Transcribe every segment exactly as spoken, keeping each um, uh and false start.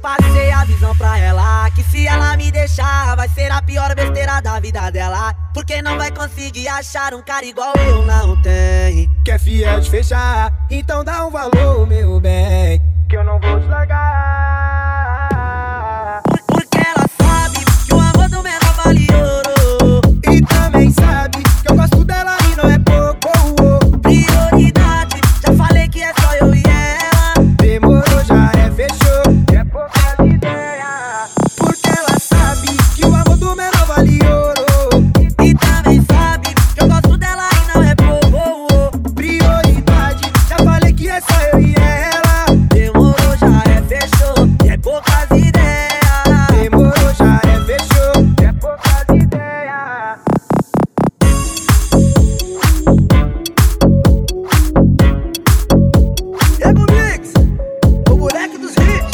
passei a visão pra ela, que se ela me deixar vai ser a pior besteira da vida dela, porque não vai conseguir achar um cara igual eu não tem. Que é fiel de fechar, então dá um valor, meu bem, que eu não vou te largar. Por, porque ela sabe que o amor do menor vale ouro, e também sabe que eu gosto dela e não é pouco. Prioridade, já falei que é só eu e ela. Demorou, já é, fechou, que é poucas ideias. Porque ela sabe que o amor do menor vale ouro, e também sabe que eu gosto dela e não é pouco. Prioridade, já falei que é só eu e ela. Demorou, já é, fechou, que é poucas ideias. Demorou, já é, fechou, que é poucas ideias. Ego Mix, o moleque dos hits.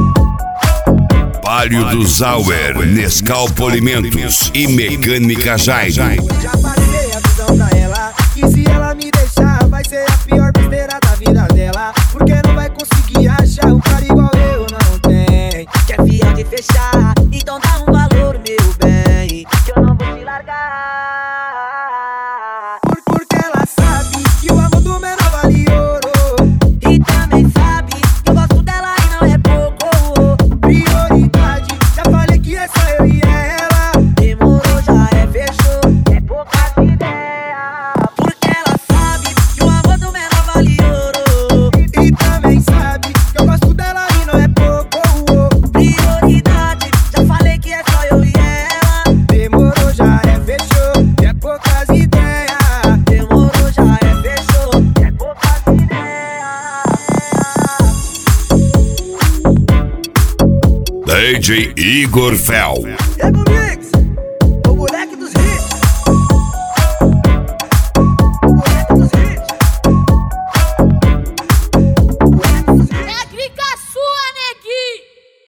Palio do Zauer, Nescau Polimentos e Mecânica Jairo. Já passei a visão pra ela, que se ela me deixar vai ser a pior besteira da vida dela, porque não vai conseguir achar um cara igual eu não tem. Que é fiel de fechar, então dá um valor, meu bem, que eu não vou te largar. Por, porque ela sabe que o amor do menor vale ouro, E também sabe que eu gosto dela e não é pouco. prioridade, já falei que é só eu e ela. Demorou, já é, fechou, que é poucas ideias. Porque ela sabe que o amor do menor vale ouro, E também sabe que eu gosto dela e não é pouco. prioridade, já falei que é só eu e ela. Demorou, já é, fechou, que é poucas ideias. Demorou, já é, fechou, que é poucas ideias. D J Igor Fel. Ego